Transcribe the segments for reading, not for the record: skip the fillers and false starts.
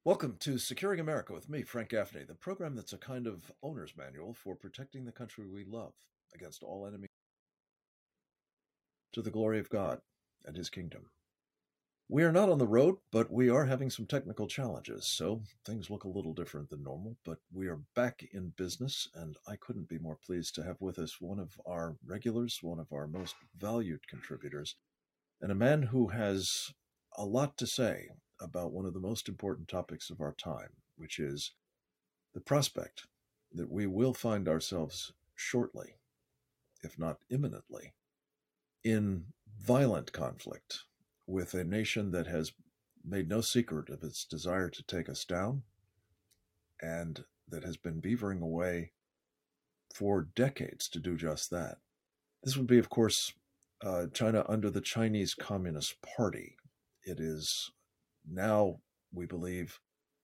Welcome to Securing America with me, Frank Gaffney, the program that's a kind of owner's manual for protecting the country we love against all enemies to the glory of God and His kingdom. We are not on the road, but we are having some technical challenges, so things look a little different than normal, but we are back in business, and I couldn't be more pleased to have with us one of our regulars, one of our most valued contributors, and a man who has a lot to say about one of the most important topics of our time, which is the prospect that we will find ourselves shortly, if not imminently, in violent conflict with a nation that has made no secret of its desire to take us down and that has been beavering away for decades to do just that. This would be, of course, China under the Chinese Communist Party. It is now, we believe,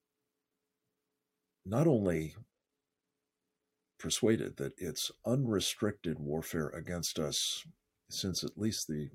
not only persuaded that its unrestricted warfare against us since at least the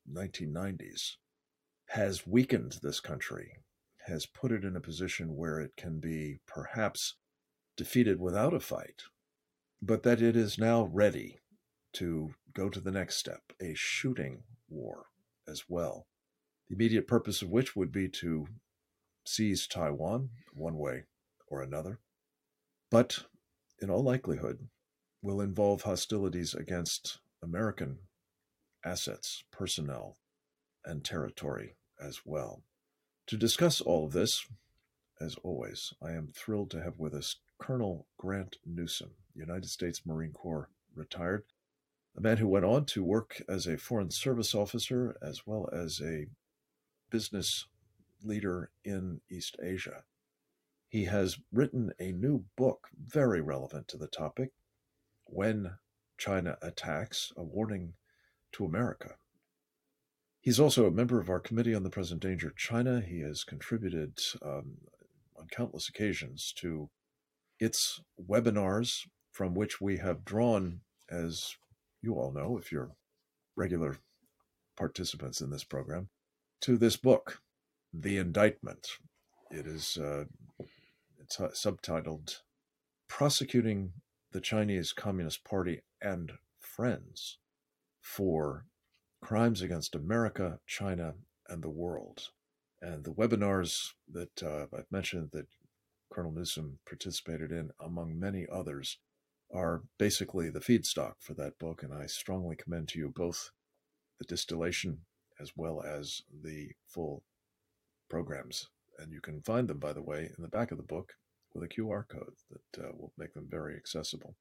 1990s has weakened this country, has put it in a position where it can be perhaps defeated without a fight, but that it is now ready to go to the next step, a shooting war as well. The immediate purpose of which would be to seize Taiwan one way or another, but in all likelihood will involve hostilities against American assets, personnel, and territory as well. To discuss all of this, as always, I am thrilled to have with us Colonel Grant Newsom, United States Marine Corps retired, a man who went on to work as a Foreign Service officer as well as a business leader in East Asia. He has written a new book very relevant to the topic, When China Attacks, a Warning to America. He's also a member of our Committee on the Present Danger of China. He has contributed on countless occasions to its webinars, from which we have drawn, as you all know, if you're regular participants in this program, to this book, The Indictment. It is it's subtitled Prosecuting the Chinese Communist Party and Friends for Crimes Against America, China, and the World. And the webinars that I've mentioned that Colonel Newsom participated in, among many others, are basically the feedstock for that book, and I strongly commend to you both the distillation as well as the full programs. And you can find them, by the way, in the back of the book with a QR code that will make them very accessible.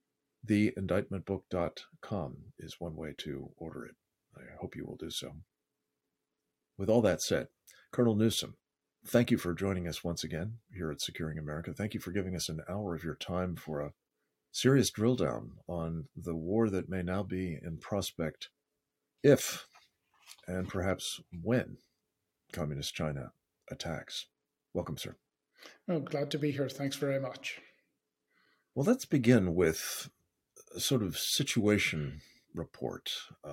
TheIndictmentBook.com is one way to order it. I hope you will do so. With all that said, Colonel Newsom, thank you for joining us once again here at Securing America. Thank you for giving us an hour of your time for a serious drill down on the war that may now be in prospect if, and perhaps when, Communist China attacks. Welcome, sir. Oh, glad to be here. Thanks very much. Well, let's begin with a sort of situation report.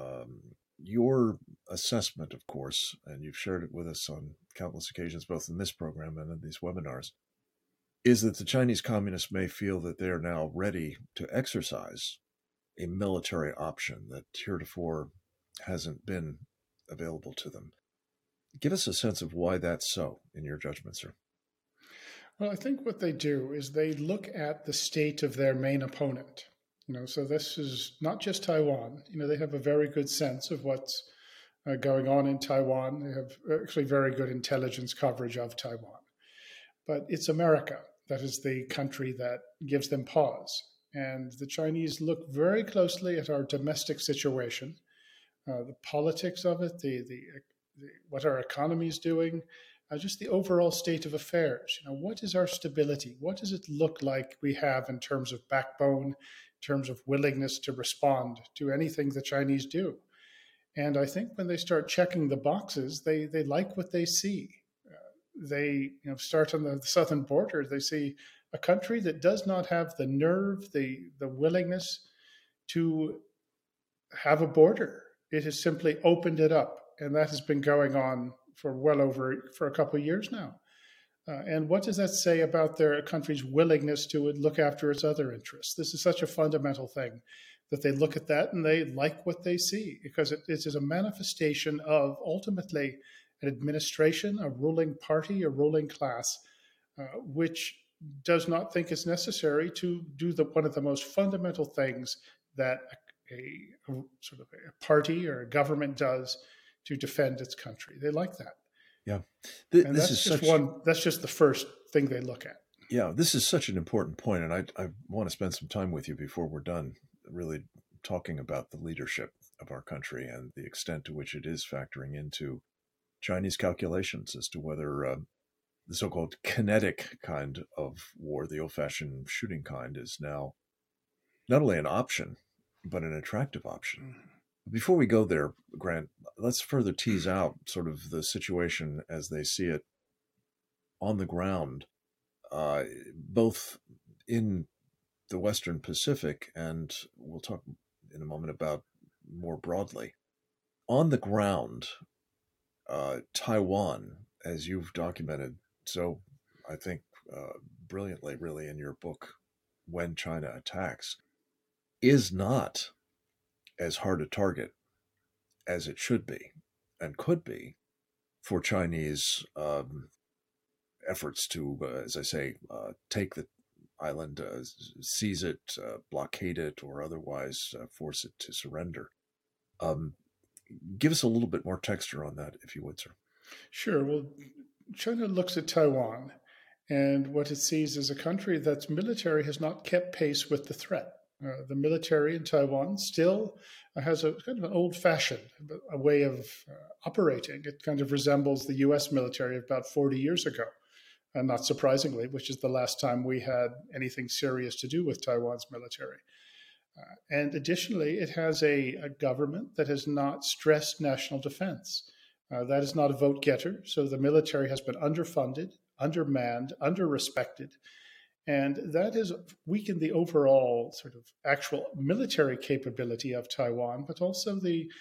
Your assessment, of course, and you've shared it with us on countless occasions, both in this program and in these webinars, is that the Chinese communists may feel that they are now ready to exercise a military option that heretofore hasn't been available to them. Give us a sense of why that's so, in your judgment, sir. Well, I think what they do is they look at the state of their main opponent. So this is not just Taiwan. They have a very good sense of what's going on in Taiwan. They have actually very good intelligence coverage of Taiwan. But it's America that is the country that gives them pause. And the Chinese look very closely at our domestic situation, the politics of it, what our economy is doing, just the overall state of affairs. What is our stability? What does it look like we have in terms of backbone, in terms of willingness to respond to anything the Chinese do? And I think when they start checking the boxes, they like what they see. They start on the southern border. They see a country that does not have the nerve, the willingness to have a border. It has simply opened it up, and that has been going on for a couple of years now. And what does that say about their country's willingness to look after its other interests? This is such a fundamental thing that they look at that and they like what they see, because it is a manifestation of ultimately an administration, a ruling party, a ruling class, which does not think it's necessary to do one of the most fundamental things that a sort of a party or a government does to defend its country. They like that. Yeah. And that's just the first thing they look at. Yeah, this is such an important point, and I want to spend some time with you before we're done really talking about the leadership of our country and the extent to which it is factoring into Chinese calculations as to whether the so-called kinetic kind of war, the old-fashioned shooting kind, is now not only an option, but an attractive option. Mm-hmm. Before we go there, Grant, let's further tease out sort of the situation as they see it on the ground, both in the Western Pacific, and we'll talk in a moment about more broadly. On the ground, Taiwan, as you've documented so, I think, brilliantly, really, in your book, When China Attacks, is not as hard a target as it should be and could be for Chinese efforts to, as I say, take the island, seize it, blockade it, or otherwise force it to surrender. Give us a little bit more texture on that, if you would, sir. Sure. Well, China looks at Taiwan, and what it sees is a country that's military has not kept pace with the threat. The military in Taiwan still has a kind of an old-fashioned a way of operating. It kind of resembles the U.S. military of about 40 years ago, and not surprisingly, which is the last time we had anything serious to do with Taiwan's military. And additionally, it has a government that has not stressed national defense. That is not a vote getter. So the military has been underfunded, undermanned, underrespected. And that has weakened the overall sort of actual military capability of Taiwan, but also the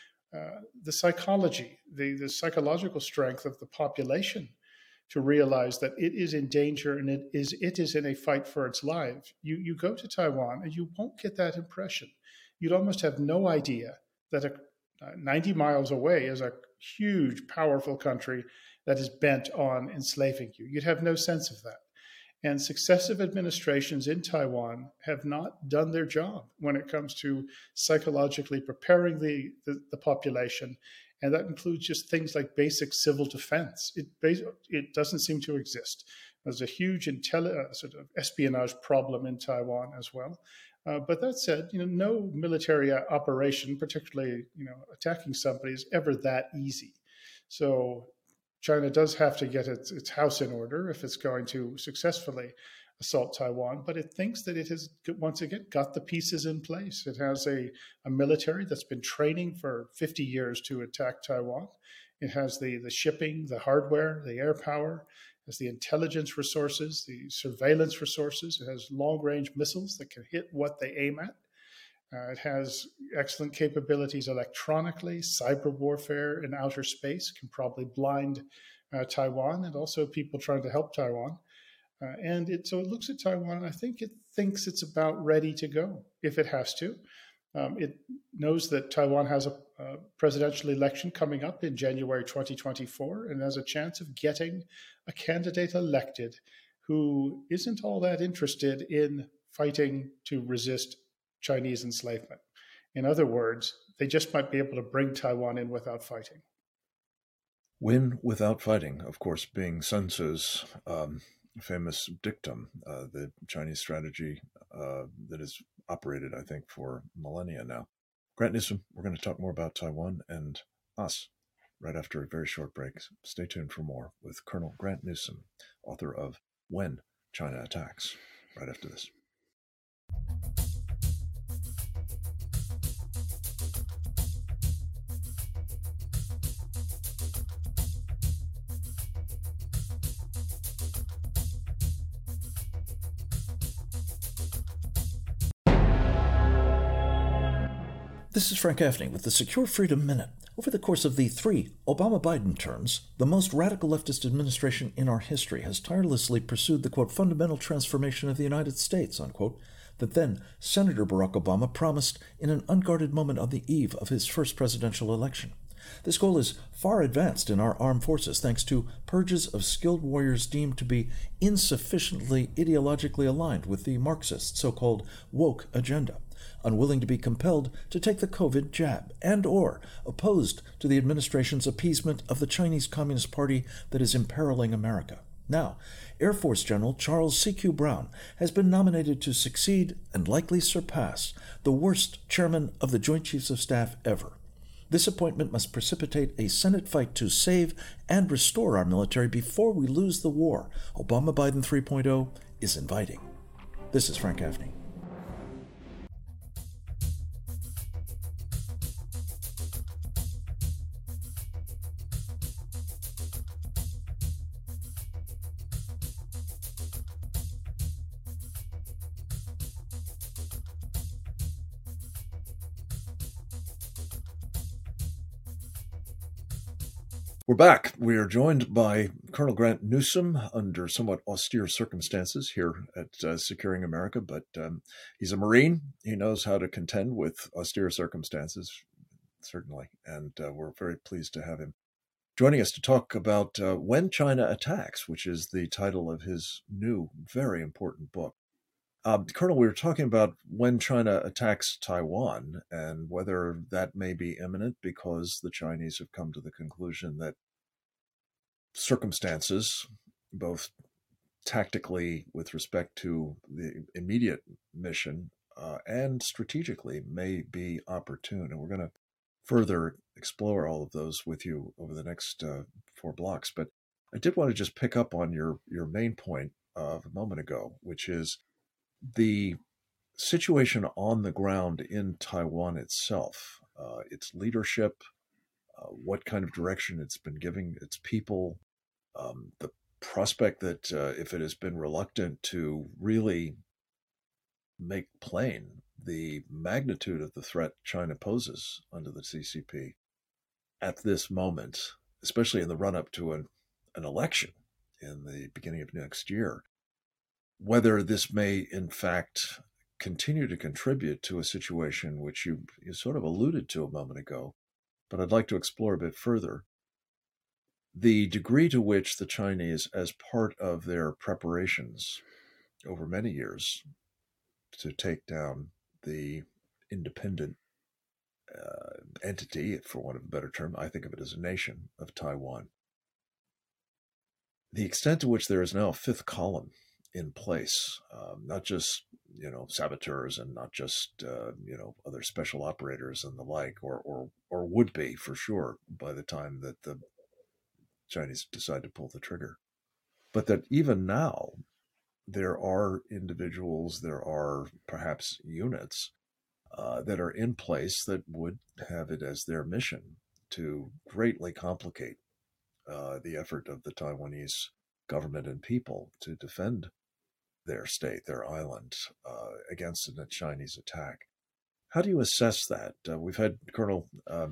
psychology, the psychological strength of the population to realize that it is in danger and it is in a fight for its life. You go to Taiwan and you won't get that impression. You'd almost have no idea that 90 miles away is a huge, powerful country that is bent on enslaving you. You'd have no sense of that. And successive administrations in Taiwan have not done their job when it comes to psychologically preparing the population. And that includes just things like basic civil defense. It doesn't seem to exist. There's a huge sort of espionage problem in Taiwan as well. But that said, no military operation, particularly attacking somebody, is ever that easy. So China does have to get its house in order if it's going to successfully assault Taiwan, but it thinks that it has, once again, got the pieces in place. It has a military that's been training for 50 years to attack Taiwan. It has the shipping, the hardware, the air power, it has the intelligence resources, the surveillance resources. It has long-range missiles that can hit what they aim at. It has excellent capabilities electronically. Cyber warfare in outer space can probably blind Taiwan, and also people trying to help Taiwan. So it looks at Taiwan, and I think it thinks it's about ready to go if it has to. It knows that Taiwan has a presidential election coming up in January 2024 and has a chance of getting a candidate elected who isn't all that interested in fighting to resist Chinese enslavement. In other words, they just might be able to bring Taiwan in without fighting. Win without fighting, of course, being Sun Tzu's famous dictum, the Chinese strategy that has operated, I think, for millennia now. Grant Newsome, we're going to talk more about Taiwan and us right after a very short break. Stay tuned for more with Colonel Grant Newsome, author of When China Attacks, right after this. This is Frank Gaffney with the Secure Freedom Minute. Over the course of the 3 Obama-Biden terms, the most radical leftist administration in our history has tirelessly pursued the, quote, fundamental transformation of the United States, unquote, that then Senator Barack Obama promised in an unguarded moment on the eve of his first presidential election. This goal is far advanced in our armed forces thanks to purges of skilled warriors deemed to be insufficiently ideologically aligned with the Marxist so-called woke agenda, unwilling to be compelled to take the COVID jab, and or opposed to the administration's appeasement of the Chinese Communist Party that is imperiling America. Now, Air Force General Charles C.Q. Brown has been nominated to succeed and likely surpass the worst chairman of the Joint Chiefs of Staff ever. This appointment must precipitate a Senate fight to save and restore our military before we lose the war Obama-Biden 3.0 is inviting. This is Frank Gaffney. We're back. We are joined by Colonel Grant Newsome under somewhat austere circumstances here at Securing America, but he's a Marine. He knows how to contend with austere circumstances, certainly, and we're very pleased to have him joining us to talk about When China Attacks, which is the title of his new, very important book. Colonel, we were talking about when China attacks Taiwan and whether that may be imminent because the Chinese have come to the conclusion that circumstances, both tactically with respect to the immediate mission and strategically, may be opportune. And we're going to further explore all of those with you over the next 4 blocks. But I did want to just pick up on your main point of a moment ago, which is the situation on the ground in Taiwan itself, its leadership, what kind of direction it's been giving its people, the prospect that if it has been reluctant to really make plain the magnitude of the threat China poses under the CCP at this moment, especially in the run-up to an election in the beginning of next year, whether this may, in fact, continue to contribute to a situation which you sort of alluded to a moment ago, but I'd like to explore a bit further. The degree to which the Chinese, as part of their preparations over many years to take down the independent entity, for want of a better term, I think of it as a nation, of Taiwan, the extent to which there is now a 5th column in place, not just saboteurs and not just other special operators and the like, or would be for sure by the time that the Chinese decide to pull the trigger, but that even now there are individuals, there are perhaps units that are in place that would have it as their mission to greatly complicate the effort of the Taiwanese government and people to defend their state, their island, against a Chinese attack. How do you assess that? We've had Colonel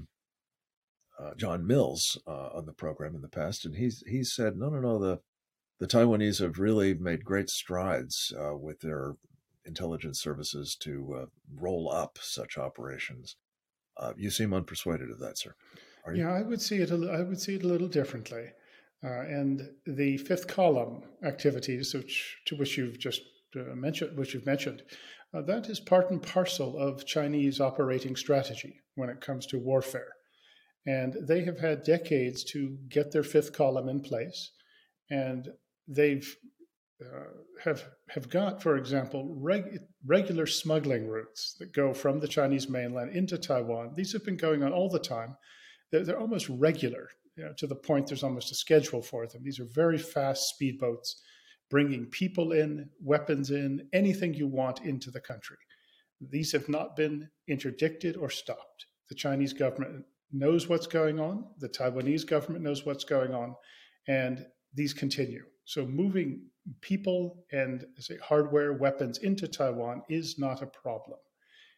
John Mills on the program in the past, and he said, no, the Taiwanese have really made great strides with their intelligence services to roll up such operations. You seem unpersuaded of that, sir. Are you? Yeah, I would see it a little differently. And the 5th column activities, which you've just mentioned, that is part and parcel of Chinese operating strategy when it comes to warfare. And they have had decades to get their 5th column in place, and they've have got, for example, regular smuggling routes that go from the Chinese mainland into Taiwan. These have been going on all the time. They're almost regular, to the point there's almost a schedule for them. These are very fast speedboats bringing people in, weapons in, anything you want into the country. These have not been interdicted or stopped. The Chinese government knows what's going on. The Taiwanese government knows what's going on, and these continue. So moving people and hardware, weapons into Taiwan is not a problem.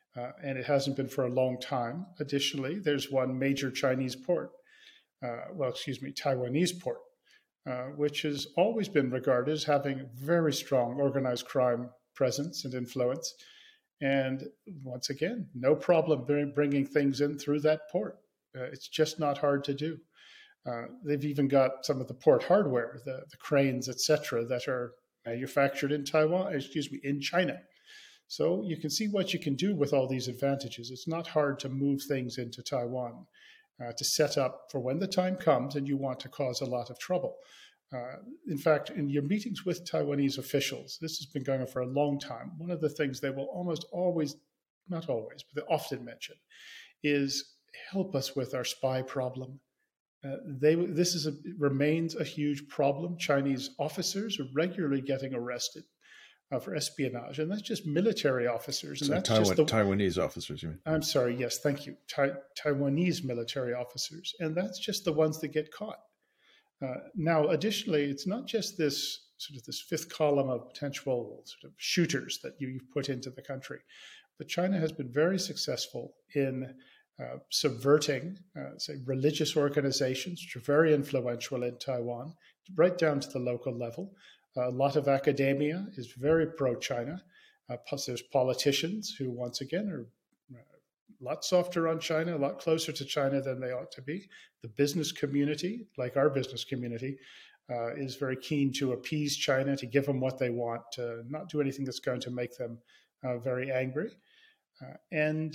and it hasn't been for a long time. Additionally, there's one major Chinese port, Taiwanese port, which has always been regarded as having very strong organized crime presence and influence. And once again, no problem bringing things in through that port. It's just not hard to do. They've even got some of the port hardware, the cranes, etc., that are manufactured in in China. So you can see what you can do with all these advantages. It's not hard to move things into Taiwan to set up for when the time comes and you want to cause a lot of trouble. In fact, in your meetings with Taiwanese officials, this has been going on for a long time. One of the things they will almost always, not always, but they often mention is help us with our spy problem. Remains a huge problem. Chinese officers are regularly getting arrested for espionage, and that's just military officers. And so that's Taiwanese officers, you mean? I'm sorry, yes, thank you. Taiwanese military officers, and that's just the ones that get caught. Now, additionally, it's not just this fifth column of potential sort of shooters that you've put into the country, but China has been very successful in subverting, religious organizations, which are very influential in Taiwan, right down to the local level. A lot of academia is very pro-China. Plus, there's politicians who, once again, are a lot softer on China, a lot closer to China than they ought to be. The business community, like our business community, is very keen to appease China, to give them what they want, to not do anything that's going to make them very angry. And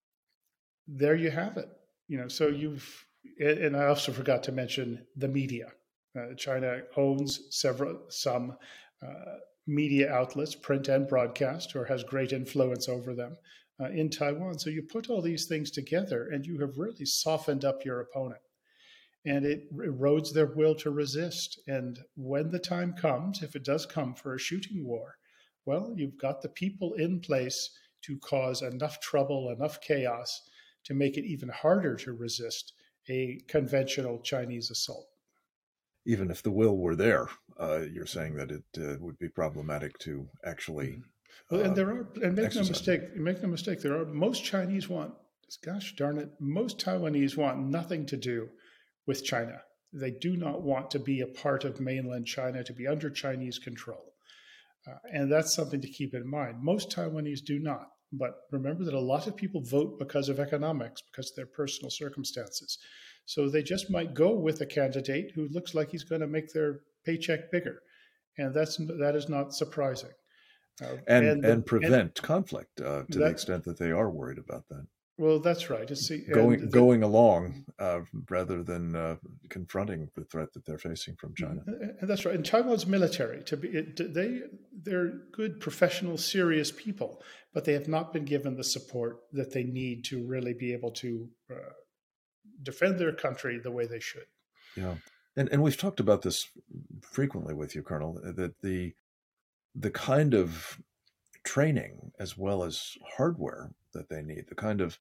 there you have it. So and I also forgot to mention the media. China owns some media outlets, print and broadcast, or has great influence over them in Taiwan. So you put all these things together and you have really softened up your opponent. And it erodes their will to resist. And when the time comes, if it does come for a shooting war, well, you've got the people in place to cause enough trouble, enough chaos to make it even harder to resist a conventional Chinese assault. Even if the will were there, you're saying that it would be problematic to actually. Well, and make no mistake, most Chinese want, gosh darn it, most Taiwanese want nothing to do with China. They do not want to be a part of mainland China, to be under Chinese control. And that's something to keep in mind. Most Taiwanese do not. But remember that a lot of people vote because of economics, because of their personal circumstances. So they just might go with a candidate who looks like he's going to make their paycheck bigger. And that is not surprising. And prevent conflict to the extent that they are worried about that. Well, that's right. Going along rather than confronting the threat that they're facing from China. And that's right. And Taiwan's military, they're good, professional, serious people, but they have not been given the support that they need to really be able to defend their country the way they should. Yeah, and we've talked about this frequently with you, Colonel, that the kind of training as well as hardware that they need, the kind of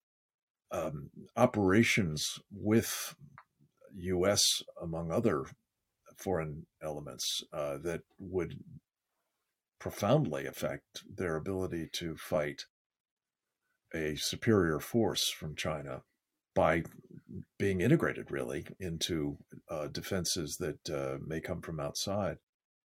operations with U.S. among other foreign elements that would profoundly affect their ability to fight a superior force from China by being integrated really into defenses that may come from outside.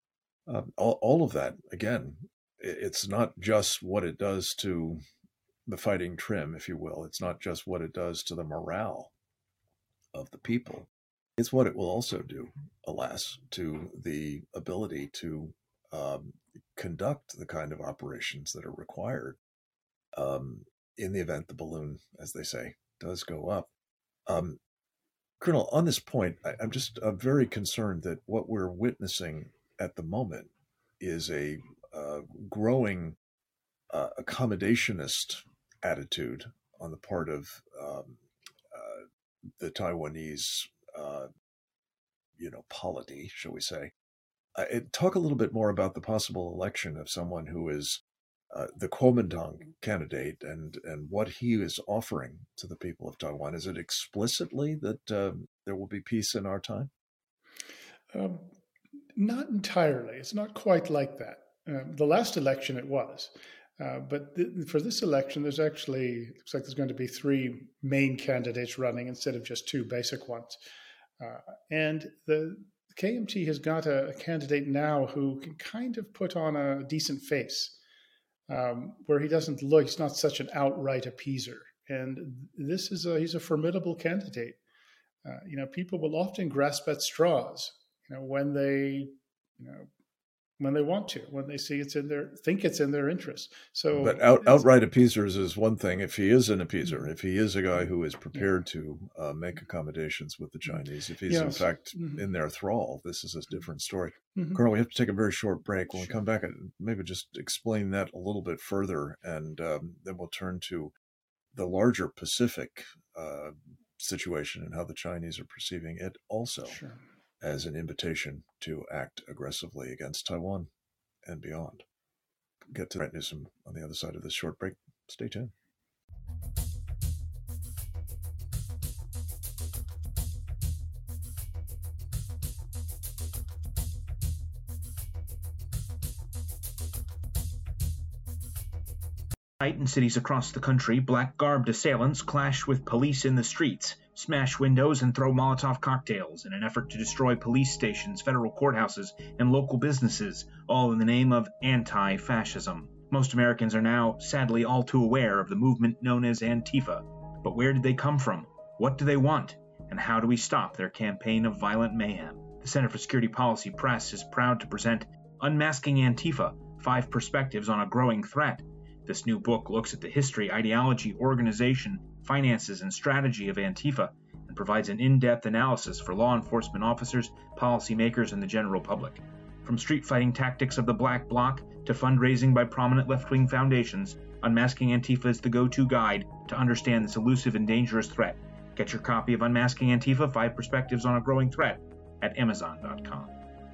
All of that, again, it's not just what it does to the fighting trim, if you will. It's not just what it does to the morale of the people. It's what it will also do, alas, to the ability to conduct the kind of operations that are required in the event the balloon, as they say, does go up. Colonel, on this point, I'm just very concerned that what we're witnessing at the moment is a growing accommodationist attitude on the part of the Taiwanese, polity, shall we say. Talk a little bit more about the possible election of someone who is the Kuomintang candidate and what he is offering to the people of Taiwan. Is it explicitly that there will be peace in our time? Not entirely. It's not quite like that. The last election it was. But for this election, there's actually, looks like there's going to be 3 main candidates running instead of just 2 basic ones. And the KMT has got a candidate now who can kind of put on a decent face, where he's not such an outright appeaser. And he's a formidable candidate. People will often grasp at straws, when they want to, when they see think it's in their interest. So, but outright appeasers is one thing. If he is an appeaser, if he is a guy who is prepared to make accommodations with the Chinese, if he's in fact in their thrall, this is a different story. Colonel, we have to take a very short break. When we come back, maybe just explain that a little bit further, and then we'll turn to the larger Pacific situation and how the Chinese are perceiving it also. Sure. As an invitation to act aggressively against Taiwan and beyond. Get to Grant Newsom on the other side of this short break. Stay tuned. In cities across the country, black-garbed assailants clash with police in the streets, smash windows, and throw Molotov cocktails in an effort to destroy police stations, federal courthouses, and local businesses, all in the name of anti-fascism. Most Americans are now, sadly, all too aware of the movement known as Antifa. But where did they come from? What do they want? And how do we stop their campaign of violent mayhem? The Center for Security Policy Press is proud to present Unmasking Antifa, 5 Perspectives on a Growing Threat. This new book looks at the history, ideology, organization, finances, and strategy of Antifa and provides an in-depth analysis for law enforcement officers, policymakers, and the general public. From street fighting tactics of the Black Bloc to fundraising by prominent left-wing foundations, Unmasking Antifa is the go-to guide to understand this elusive and dangerous threat. Get your copy of Unmasking Antifa, 5 Perspectives on a Growing Threat at Amazon.com.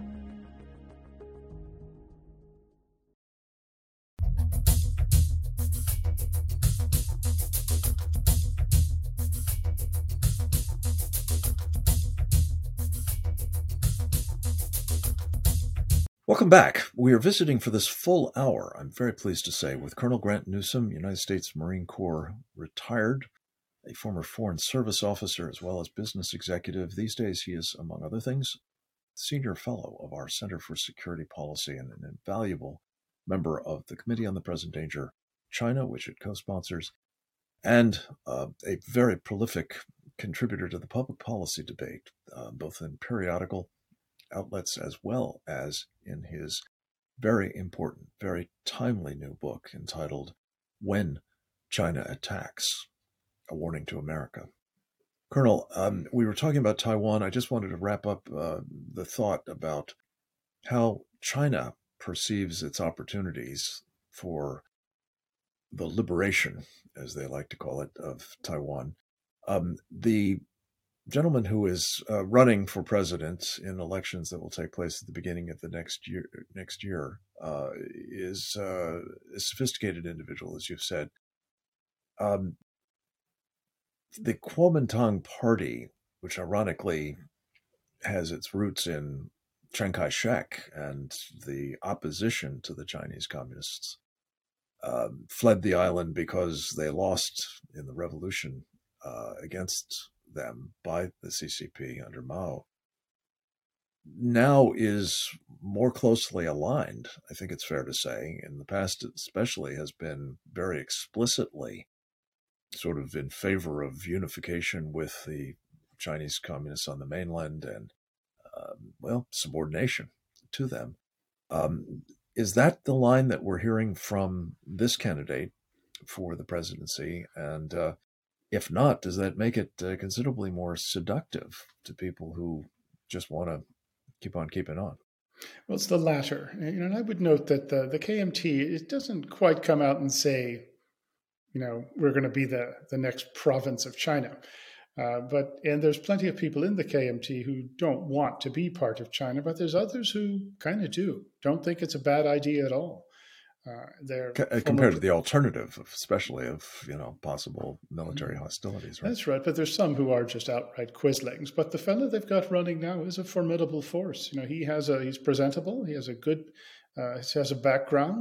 Welcome back. We are visiting for this full hour, I'm very pleased to say, with Colonel Grant Newsom, United States Marine Corps retired, a former Foreign Service officer as well as business executive. These days he is, among other things, senior fellow of our Center for Security Policy and an invaluable member of the Committee on the Present Danger China, which it co-sponsors, and a very prolific contributor to the public policy debate, both in periodical outlets as well as in his very important, very timely new book entitled When China Attacks, A Warning to America. Colonel, we were talking about Taiwan. I just wanted to wrap up the thought about how China perceives its opportunities for the liberation, as they like to call it, of Taiwan. The gentleman who is running for president in elections that will take place at the beginning of the next year is a sophisticated individual, as you've said. The Kuomintang Party, which ironically has its roots in Chiang Kai-shek and the opposition to the Chinese communists, fled the island because they lost in the revolution against them by the CCP under Mao, now is more closely aligned, I think it's fair to say, in the past especially has been very explicitly sort of in favor of unification with the Chinese communists on the mainland and, subordination to them. Is that the line that we're hearing from this candidate for the presidency? And if not, does that make it considerably more seductive to people who just want to keep on keeping on? Well, it's the latter. And I would note that the KMT, it doesn't quite come out and say, we're going to be the next province of China. And there's plenty of people in the KMT who don't want to be part of China, but there's others who kind of don't think it's a bad idea at all. Compared to the alternative, especially of possible military hostilities. Right? That's right, but there's some who are just outright quislings. But the fellow they've got running now is a formidable force. He's presentable. He has a good, he has a background that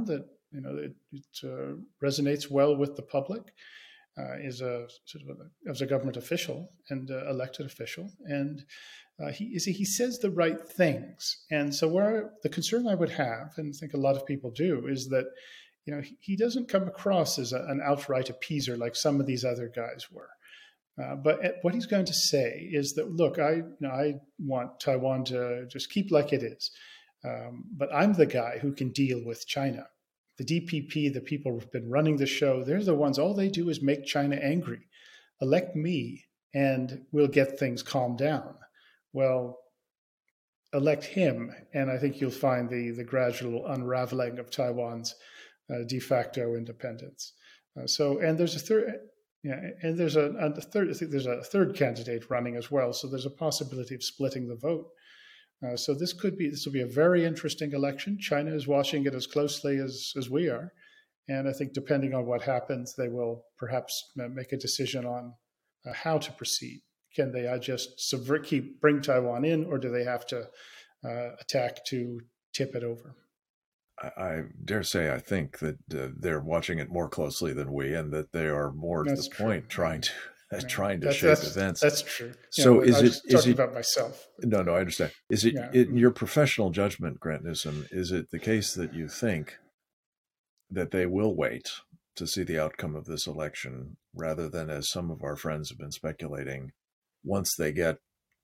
It resonates well with the public. Is a sort of as a government official and elected official, and he says the right things. And so where the concern I would have, and I think a lot of people do, is that he doesn't come across as an outright appeaser like some of these other guys were. But what he's going to say is that, look, I want Taiwan to just keep like it is, but I'm the guy who can deal with China. The DPP, the people who've been running the show, they're the ones, all they do is make China angry. Elect me and we'll get things calmed down. Well, elect him, and I think you'll find the gradual unraveling of Taiwan's de facto independence. And there's a third, and there's a third. I think there's a third candidate running as well. So there's a possibility of splitting the vote. So this will be a very interesting election. China is watching it as closely as we are, and I think depending on what happens, they will perhaps make a decision on how to proceed. Can they just bring Taiwan in, or do they have to attack to tip it over? I dare say I think that they're watching it more closely than we, and that they are more to the point trying to shape events. That's true. So is it talking about myself? No, I understand. Is it in your professional judgment, Grant Newsome? Is it the case that you think that they will wait to see the outcome of this election, rather than, as some of our friends have been speculating, once they get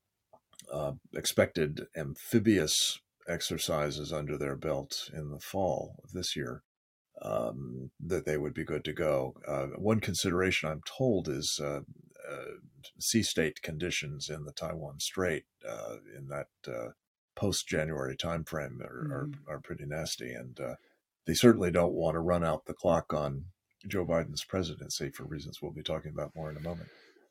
expected amphibious exercises under their belt in the fall of this year, that they would be good to go? One consideration, I'm told, is sea state conditions in the Taiwan Strait in that post-January timeframe are pretty nasty, and they certainly don't want to run out the clock on Joe Biden's presidency for reasons we'll be talking about more in a moment.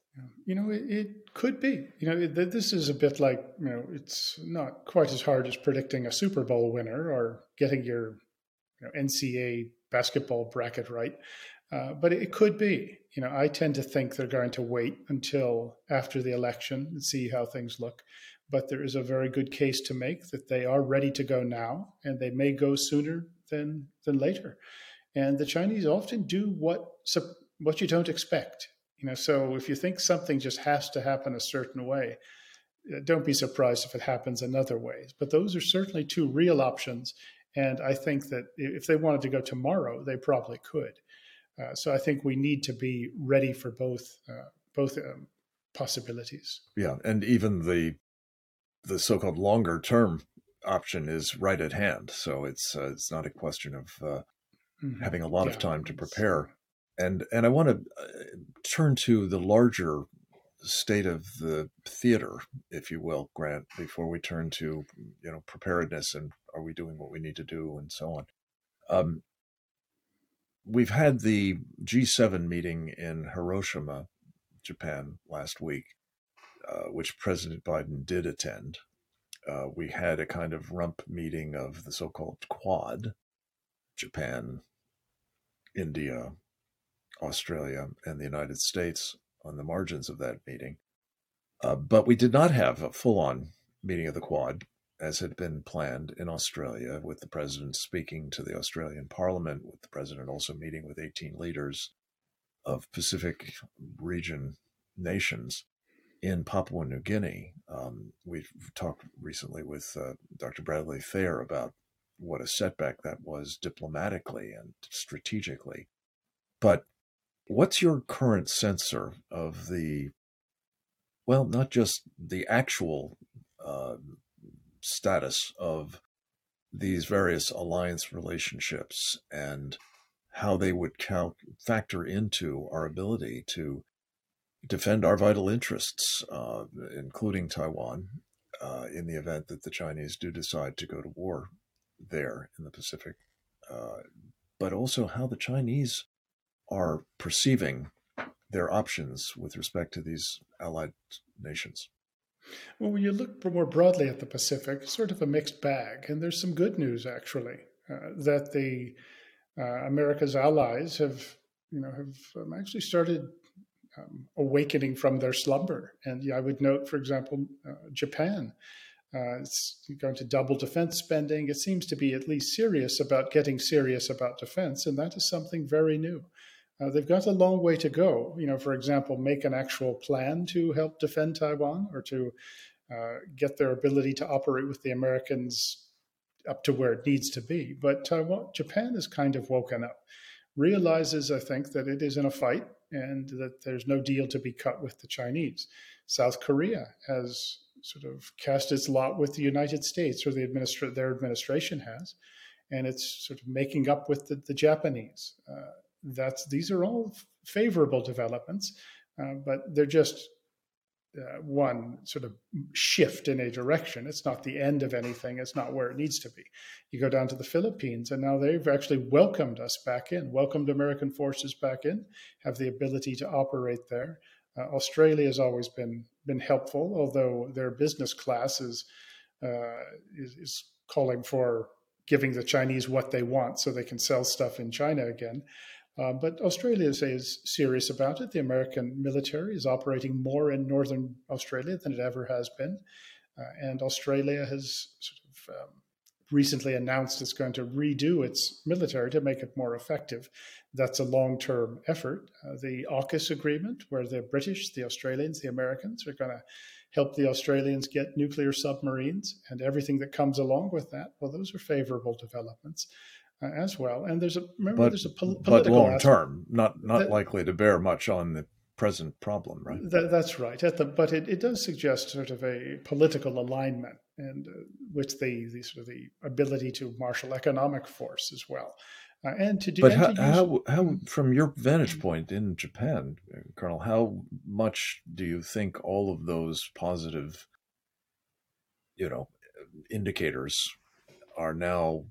It could be. This is a bit like, it's not quite as hard as predicting a Super Bowl winner or getting your NCAA basketball bracket right. But it could be. I tend to think they're going to wait until after the election and see how things look. But there is a very good case to make that they are ready to go now, and they may go sooner than later. And the Chinese often do what you don't expect. So if you think something just has to happen a certain way, don't be surprised if it happens another way. But those are certainly two real options. And I think that if they wanted to go tomorrow, they probably could. So I think we need to be ready for both possibilities. Yeah, and even the so-called longer term option is right at hand. So it's not a question of having a lot of time to prepare. And I want to turn to the larger state of the theater, if you will, Grant, before we turn to preparedness and are we doing what we need to do and so on. We've had the G7 meeting in Hiroshima, Japan, last week, which President Biden did attend. We had a kind of rump meeting of the so-called Quad, Japan, India, Australia, and the United States on the margins of that meeting. But we did not have a full-on meeting of the Quad, as had been planned in Australia, with the president speaking to the Australian Parliament, with the president also meeting with 18 leaders of Pacific region nations in Papua New Guinea. We've talked recently with Dr. Bradley Thayer about what a setback that was diplomatically and strategically. But what's your current sense of not just the actual status of these various alliance relationships and how they would factor into our ability to defend our vital interests, including Taiwan, in the event that the Chinese do decide to go to war there in the Pacific, but also how the Chinese are perceiving their options with respect to these allied nations? Well, when you look more broadly at the Pacific, it's sort of a mixed bag. And there's some good news, actually, that the America's allies have actually started awakening from their slumber. And I would note, for example, Japan It's going to double defense spending. It seems to be at least serious about getting serious about defense, and that is something very new. They've got a long way to go. For example, make an actual plan to help defend Taiwan or to get their ability to operate with the Americans up to where it needs to be. But Japan has kind of woken up, realizes, I think, that it is in a fight and that there's no deal to be cut with the Chinese. South Korea has sort of cast its lot with the United States, or their administration has, and it's sort of making up with the Japanese. These are all favorable developments, but they're just one sort of shift in a direction. It's not the end of anything. It's not where it needs to be. You go down to the Philippines, and now they've actually welcomed us back in, welcomed American forces back in, have the ability to operate there. Australia has always been helpful, although their business class is calling for giving the Chinese what they want so they can sell stuff in China again. But Australia is serious about it. The American military is operating more in northern Australia than it ever has been. And Australia has sort of recently announced it's going to redo its military to make it more effective. That's a long-term effort. The AUKUS agreement, where the British, the Australians, the Americans are going to help the Australians get nuclear submarines and everything that comes along with that. Well, those are favorable developments as well. And there's a political but long term, not likely to bear much on the present problem, right? That's right. But it does suggest sort of a political alignment, and with the ability to marshal economic force as well. And to do. But how, from your vantage point in Japan, Colonel, how much do you think all of those positive, indicators are now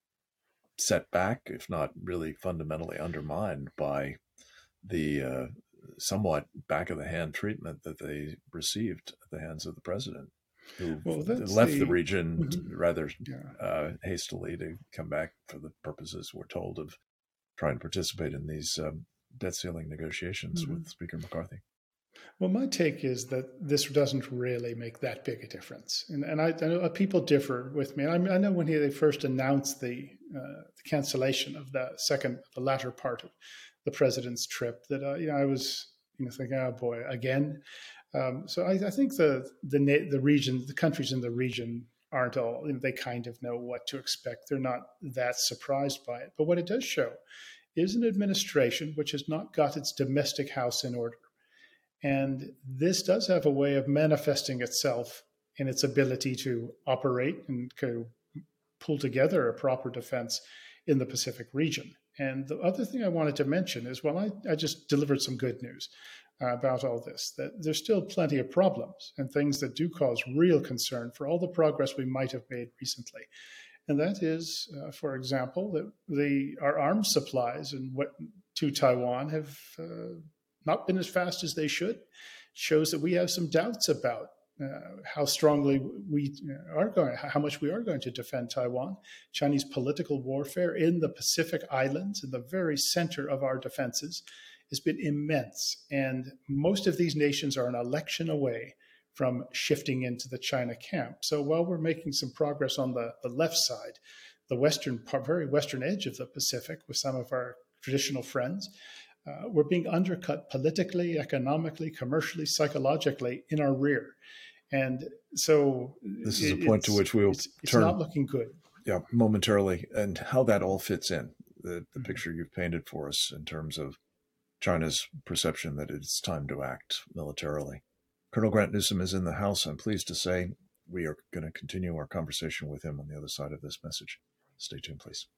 set back, if not really fundamentally undermined, by the somewhat back-of-the-hand treatment that they received at the hands of the president, who left the region rather hastily to come back for the purposes, we're told, of trying to participate in these debt ceiling negotiations with Speaker McCarthy. Well, my take is that this doesn't really make that big a difference. And I know people differ with me. I know when they first announced the cancellation of the latter part of the president's trip, that I was thinking, oh boy, again. So I think the region, the countries in the region aren't all, they kind of know what to expect. They're not that surprised by it. But what it does show is an administration which has not got its domestic house in order. And this does have a way of manifesting itself in its ability to operate and to pull together a proper defense in the Pacific region. And the other thing I wanted to mention is, I just delivered some good news about all this, that there's still plenty of problems and things that do cause real concern for all the progress we might have made recently. And that is, for example, that our arms supplies to Taiwan have not been as fast as they should. It shows that we have some doubts about how strongly how much we are going to defend Taiwan. Chinese political warfare in the Pacific Islands, in the very center of our defenses, has been immense. And most of these nations are an election away from shifting into the China camp. So while we're making some progress on the left side, the very western edge of the Pacific with some of our traditional friends, we're being undercut politically, economically, commercially, psychologically in our rear. And so this is a point to which we will turn. It's not looking good. Yeah, momentarily, and how that all fits in, the picture you've painted for us in terms of China's perception that it's time to act militarily. Colonel Grant Newsome is in the house. I'm pleased to say we are going to continue our conversation with him on the other side of this message. Stay tuned, please.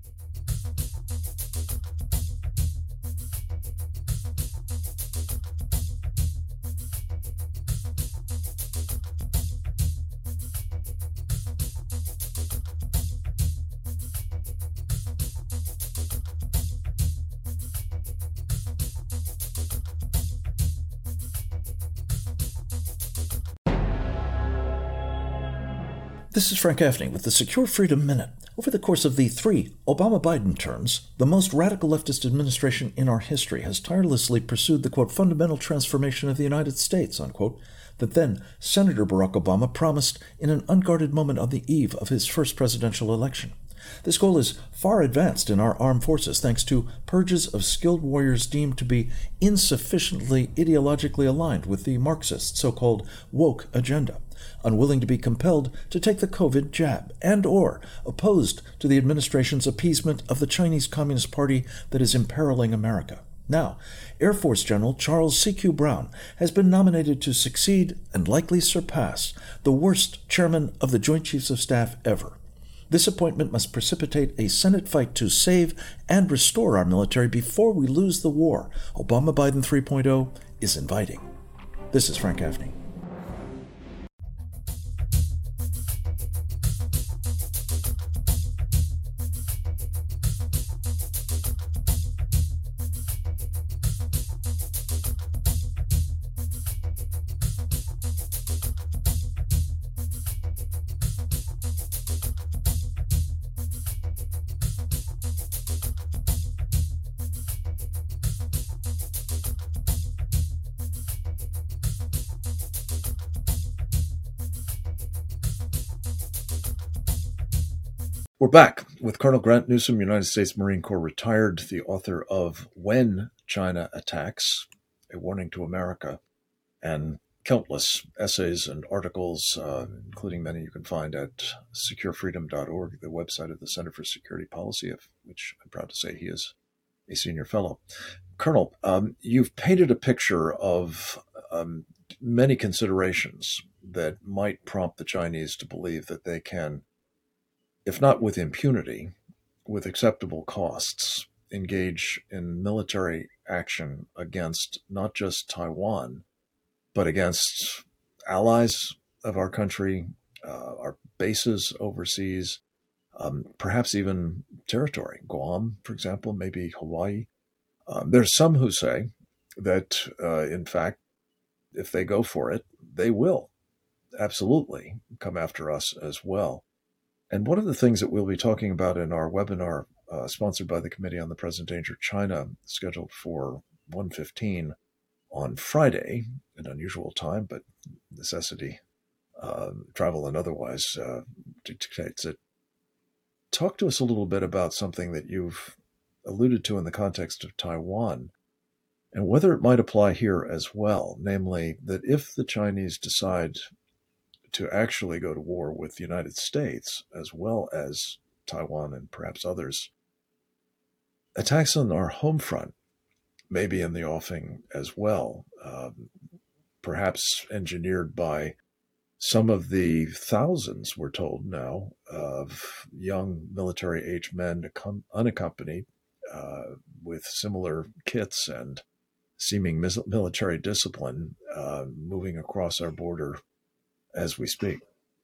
This is Frank Gaffney with the Secure Freedom Minute. Over the course of the 3 Obama-Biden terms, the most radical leftist administration in our history has tirelessly pursued the, quote, fundamental transformation of the United States, unquote, that then Senator Barack Obama promised in an unguarded moment on the eve of his first presidential election. This goal is far advanced in our armed forces thanks to purges of skilled warriors deemed to be insufficiently ideologically aligned with the Marxist so-called woke agenda, unwilling to be compelled to take the COVID jab, and or opposed to the administration's appeasement of the Chinese Communist Party that is imperiling America. Now, Air Force General Charles C.Q. Brown has been nominated to succeed and likely surpass the worst chairman of the Joint Chiefs of Staff ever. This appointment must precipitate a Senate fight to save and restore our military before we lose the war Obama-Biden 3.0 is inviting. This is Frank Gaffney. We're back with Colonel Grant Newsom, United States Marine Corps retired, the author of When China Attacks, A Warning to America, and countless essays and articles, including many you can find at securefreedom.org, the website of the Center for Security Policy, of which I'm proud to say he is a senior fellow. Colonel, you've painted a picture of many considerations that might prompt the Chinese to believe that they can, if not with impunity, with acceptable costs, engage in military action against not just Taiwan, but against allies of our country, our bases overseas, perhaps even territory. Guam, for example, maybe Hawaii. There's some who say that, in fact, if they go for it, they will absolutely come after us as well. And one of the things that we'll be talking about in our webinar, sponsored by the Committee on the Present Danger China, scheduled for 1:15 on Friday, an unusual time, but necessity, travel and otherwise, dictates it. Talk to us a little bit about something that you've alluded to in the context of Taiwan, and whether it might apply here as well, namely that if the Chinese decide to actually go to war with the United States, as well as Taiwan and perhaps others, attacks on our home front may be in the offing as well, perhaps engineered by some of the thousands, we're told now, of young military-age men unaccompanied with similar kits and seeming military discipline moving across our border as we speak.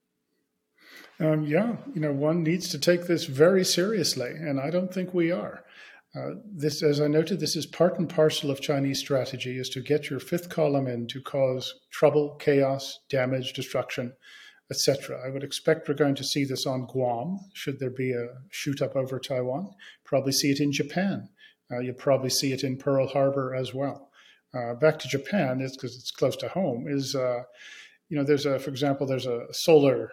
One needs to take this very seriously, and I don't think we are. This, as I noted, this is part and parcel of Chinese strategy, is to get your fifth column in to cause trouble, chaos, damage, destruction, etc. I would expect we're going to see this on Guam, should there be a shoot-up over Taiwan. Probably see it in Japan. You'll probably see it in Pearl Harbor as well. Back to Japan, because it's close to home, is... there's for example, there's a solar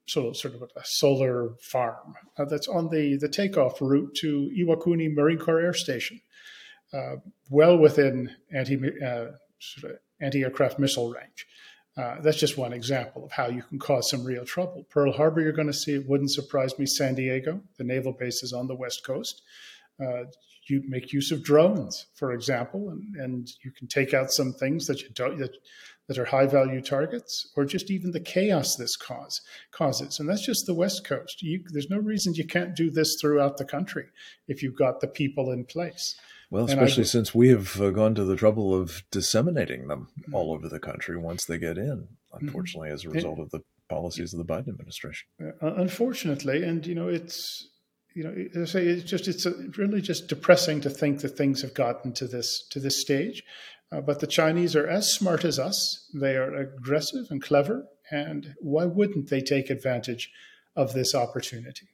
farm that's on the takeoff route to Iwakuni Marine Corps Air Station, well within anti-aircraft missile range. That's just one example of how you can cause some real trouble. Pearl Harbor, you're going to see, it wouldn't surprise me, San Diego, the naval base is on the West Coast. You make use of drones, for example, and you can take out some things that that are high-value targets, or just even the chaos this causes. And that's just the West Coast. There's no reason you can't do this throughout the country if you've got the people in place. Well, especially since we have gone to the trouble of disseminating them all over the country once they get in, unfortunately, as a result of the policies of the Biden administration. Unfortunately, and it's... as I say, it's really just depressing to think that things have gotten to this stage. But the Chinese are as smart as us. They are aggressive and clever. And why wouldn't they take advantage of this opportunity?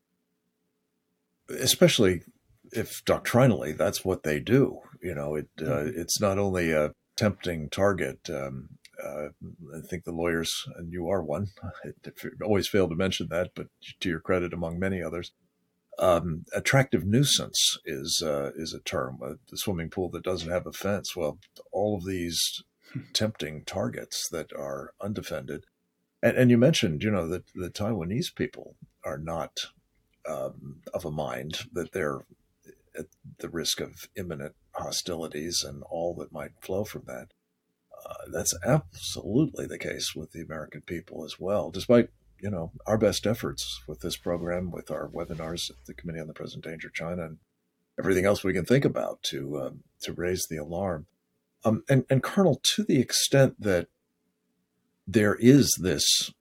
Especially if doctrinally that's what they do. It's not only a tempting target I think the lawyers, and you are one, always fail to mention that, but to your credit, among many others, attractive nuisance is a term. The swimming pool that doesn't have a fence. Well, all of these tempting targets that are undefended, and you mentioned, that the Taiwanese people are not of a mind that they're at the risk of imminent hostilities and all that might flow from that. That's absolutely the case with the American people as well, despite our best efforts with this program, with our webinars at the Committee on the Present Danger of China, and everything else we can think about to raise the alarm. And Colonel, to the extent that there is this,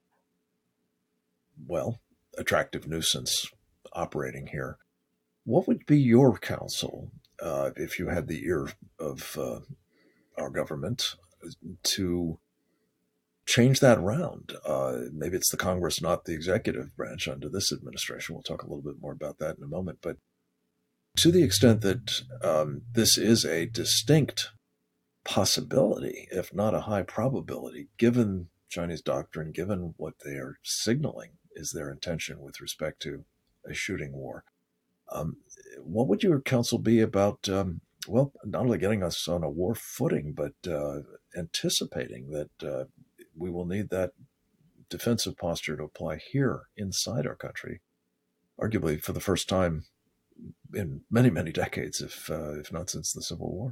attractive nuisance operating here, what would be your counsel if you had the ear of our government to change that around? Maybe it's the Congress, not the executive branch under this administration. We'll talk a little bit more about that in a moment. But to the extent that this is a distinct possibility, if not a high probability, given Chinese doctrine, given what they are signaling is their intention with respect to a shooting war, what would your counsel be about, not only getting us on a war footing, but anticipating that we will need that defensive posture to apply here inside our country, arguably for the first time in many, many decades, if not since the Civil War?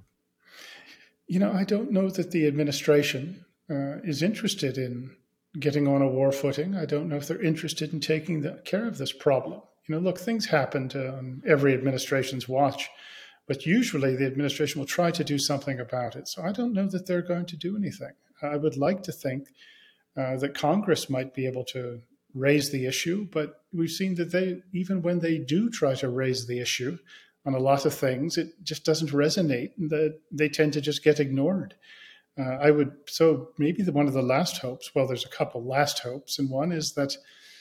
I don't know that the administration is interested in getting on a war footing. I don't know if they're interested in taking care of this problem. Look, things happen on every administration's watch, but usually the administration will try to do something about it. So I don't know that they're going to do anything. I would like to think that Congress might be able to raise the issue, but we've seen that even when they do try to raise the issue on a lot of things, it just doesn't resonate, and that they tend to just get ignored. So maybe one of the last hopes, there's a couple last hopes, and one is that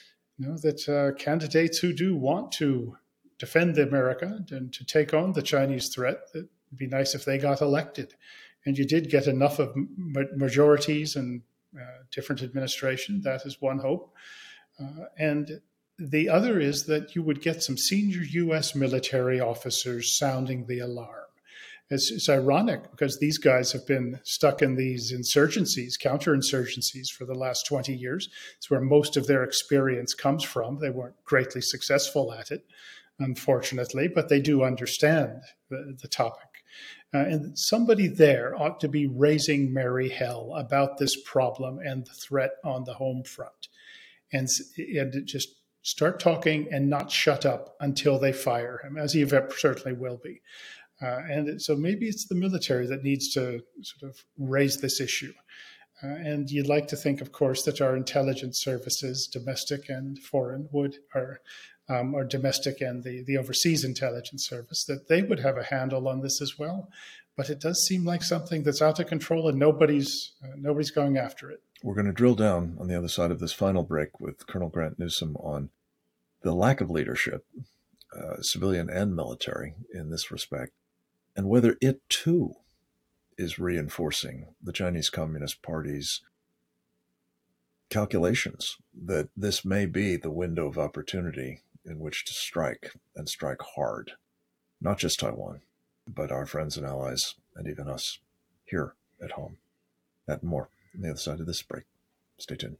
candidates who do want to defend America and to take on the Chinese threat, it'd be nice if they got elected. And you did get enough of majorities and different administration. That is one hope. And the other is that you would get some senior U.S. military officers sounding the alarm. It's ironic because these guys have been stuck in these insurgencies, counterinsurgencies for the last 20 years. It's where most of their experience comes from. They weren't greatly successful at it, unfortunately, but they do understand the topic. And somebody there ought to be raising merry hell about this problem and the threat on the home front. And just start talking and not shut up until they fire him, as he certainly will be. And so maybe it's the military that needs to sort of raise this issue. And you'd like to think, of course, that our intelligence services, domestic and foreign, or domestic and the overseas intelligence service, that they would have a handle on this as well. But it does seem like something that's out of control and nobody's going after it. We're going to drill down on the other side of this final break with Colonel Grant Newsome on the lack of leadership, civilian and military, in this respect, and whether it too is reinforcing the Chinese Communist Party's calculations that this may be the window of opportunity in which to strike, and strike hard, not just Taiwan, but our friends and allies, and even us here at home. That and more on the other side of this break. Stay tuned.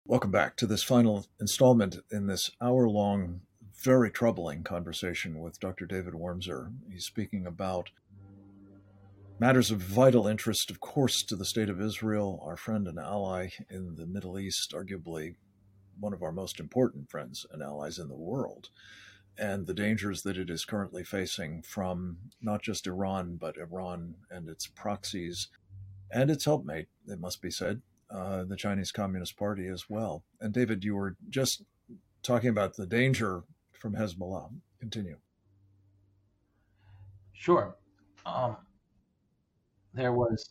Welcome back to this final installment in this hour-long, very troubling conversation with Dr. David Wormser. He's speaking about matters of vital interest, of course, to the state of Israel, our friend and ally in the Middle East, arguably one of our most important friends and allies in the world, and the dangers that it is currently facing from not just Iran, but Iran and its proxies and its helpmate, it must be said, the Chinese Communist Party as well. And David, you were just talking about the danger from Hezbollah. Continue. Sure. There was,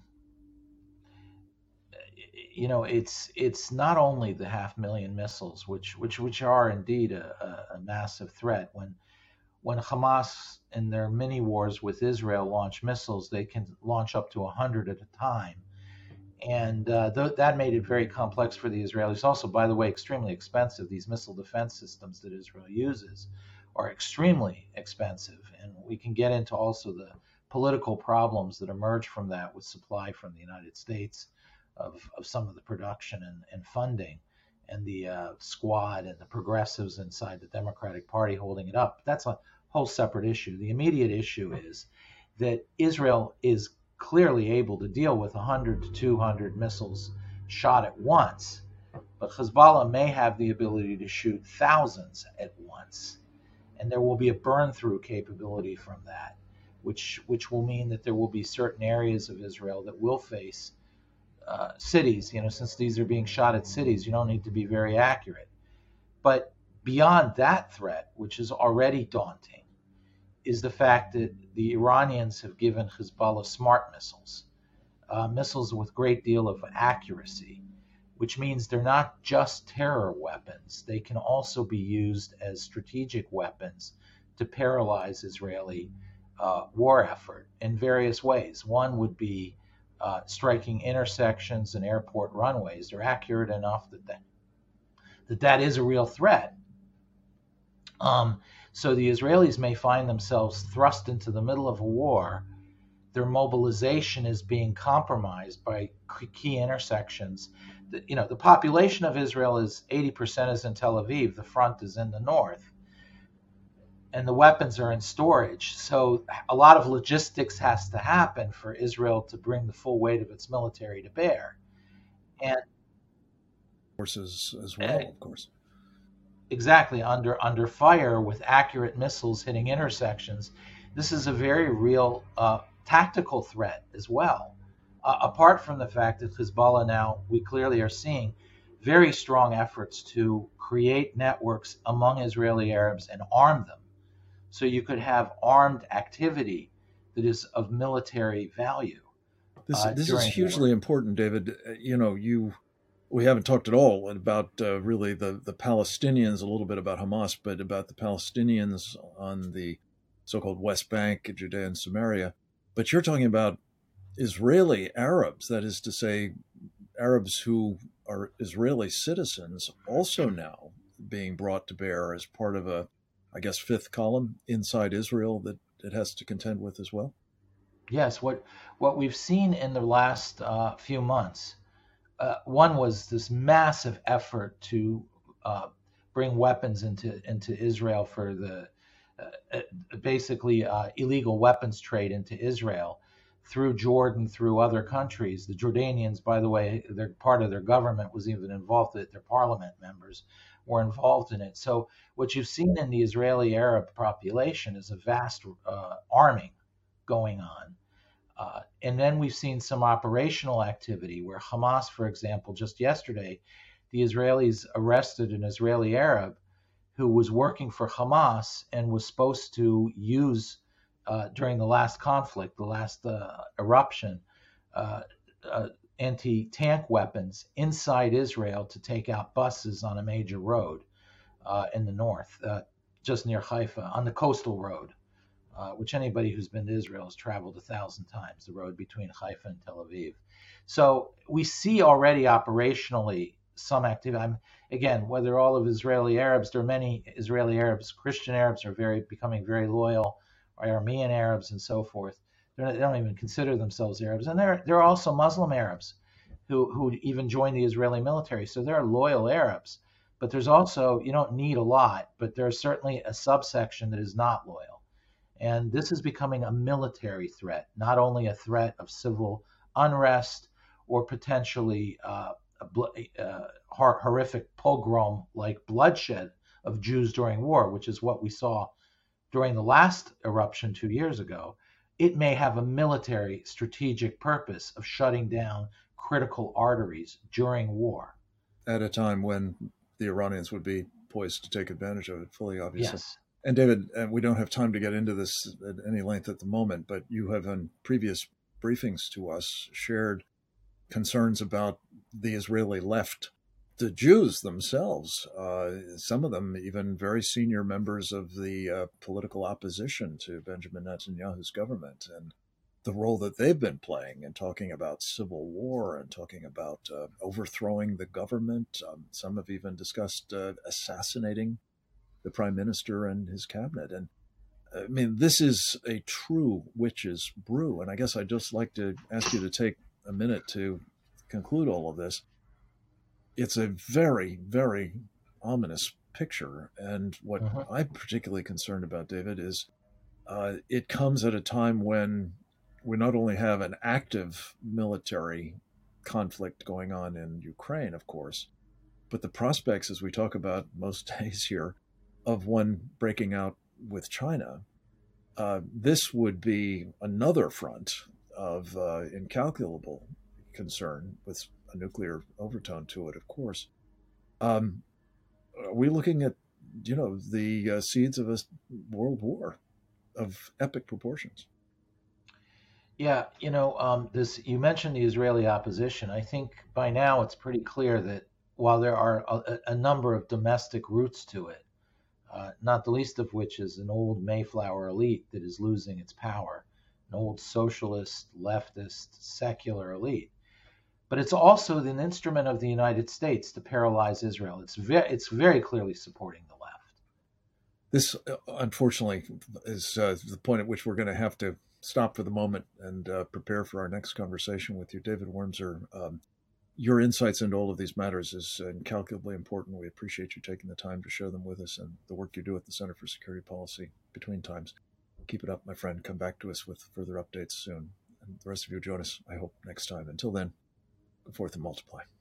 it's not only the 500,000 missiles, which are indeed a massive threat. When Hamas in their mini wars with Israel launch missiles, they can launch up to 100 at a time. And that made it very complex for the Israelis. Also, by the way, extremely expensive. These missile defense systems that Israel uses are extremely expensive. And we can get into also the political problems that emerge from that with supply from the United States of some of the production and funding, and the squad and the progressives inside the Democratic Party holding it up. That's a whole separate issue. The immediate issue is that Israel is clearly able to deal with 100 to 200 missiles shot at once, but Hezbollah may have the ability to shoot thousands at once, and there will be a burn-through capability from that, which will mean that there will be certain areas of Israel that will face cities. Since these are being shot at cities, you don't need to be very accurate. But beyond that threat, which is already daunting, is the fact that the Iranians have given Hezbollah smart missiles, missiles with great deal of accuracy, which means they're not just terror weapons. They can also be used as strategic weapons to paralyze Israeli war effort in various ways. One would be striking intersections and airport runways. They're accurate enough that is a real threat. So the Israelis may find themselves thrust into the middle of a war. Their mobilization is being compromised by key intersections. The population of Israel is 80% is in Tel Aviv. The front is in the north, and the weapons are in storage. So a lot of logistics has to happen for Israel to bring the full weight of its military to bear. And forces as well, of course. Exactly, under fire with accurate missiles hitting intersections. This is a very real tactical threat as well. Apart from the fact that Hezbollah now, we clearly are seeing very strong efforts to create networks among Israeli Arabs and arm them. So you could have armed activity that is of military value. This is hugely important, David. We haven't talked at all about really the Palestinians, a little bit about Hamas, but about the Palestinians on the so-called West Bank, Judea and Samaria. But you're talking about Israeli Arabs, that is to say, Arabs who are Israeli citizens, also now being brought to bear as part of a, I guess, fifth column inside Israel that it has to contend with as well? Yes, what we've seen in the last few months, one was this massive effort to bring weapons into Israel for the basically illegal weapons trade into Israel through Jordan, through other countries. The Jordanians, by the way, they're part of their government was even involved, their parliament members were involved in it. So what you've seen in the Israeli Arab population is a vast arming going on. And then we've seen some operational activity where Hamas, for example, just yesterday, the Israelis arrested an Israeli Arab who was working for Hamas and was supposed to use, during the last conflict, the last eruption, anti-tank weapons inside Israel to take out buses on a major road in the north, just near Haifa, on the coastal road. Which anybody who's been to Israel has traveled 1,000 times, the road between Haifa and Tel Aviv. So we see already operationally some activity. Again, whether all of Israeli Arabs, there are many Israeli Arabs, Christian Arabs are becoming very loyal, or Aramean Arabs and so forth. They don't even consider themselves Arabs. And there are also Muslim Arabs who even joined the Israeli military. So there are loyal Arabs, but there's also, you don't need a lot, but there's certainly a subsection that is not loyal. And this is becoming a military threat, not only a threat of civil unrest or potentially horrific pogrom like bloodshed of Jews during war, which is what we saw during the last eruption 2 years ago. It may have a military strategic purpose of shutting down critical arteries during war. At a time when the Iranians would be poised to take advantage of it fully, obviously. Yes. And David, we don't have time to get into this at any length at the moment, but you have in previous briefings to us shared concerns about the Israeli left, the Jews themselves, some of them even very senior members of the political opposition to Benjamin Netanyahu's government, and the role that they've been playing in talking about civil war and talking about overthrowing the government. Some have even discussed assassinating the prime minister and his cabinet. And I mean, this is a true witch's brew. And I guess I'd just like to ask you to take a minute to conclude all of this. It's a very, very ominous picture. And what I'm particularly concerned about, David, is it comes at a time when we not only have an active military conflict going on in Ukraine, of course, but the prospects, as we talk about most days here, of one breaking out with China. This would be another front of incalculable concern with a nuclear overtone to it, of course. Are we looking at, the seeds of a world war of epic proportions? Yeah, this, you mentioned the Israeli opposition. I think by now it's pretty clear that while there are a number of domestic roots to it, not the least of which is an old Mayflower elite that is losing its power, an old socialist, leftist, secular elite. But it's also an instrument of the United States to paralyze Israel. It's very clearly supporting the left. This, unfortunately, is the point at which we're going to have to stop for the moment and prepare for our next conversation with you, David Wurmser. Your insights into all of these matters is incalculably important. We appreciate you taking the time to share them with us and the work you do at the Center for Security Policy between times. Keep it up, my friend. Come back to us with further updates soon. And the rest of you join us, I hope, next time. Until then, go forth and multiply.